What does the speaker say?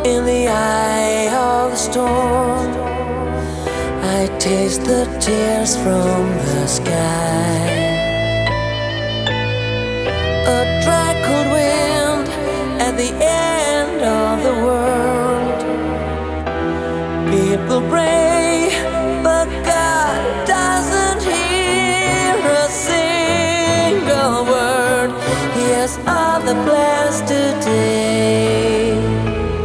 In the eye of the storm, I taste the tears from the sky. A dry cold wind at the end of the world. People pray, but God doesn't hear a single word. He has other plans today.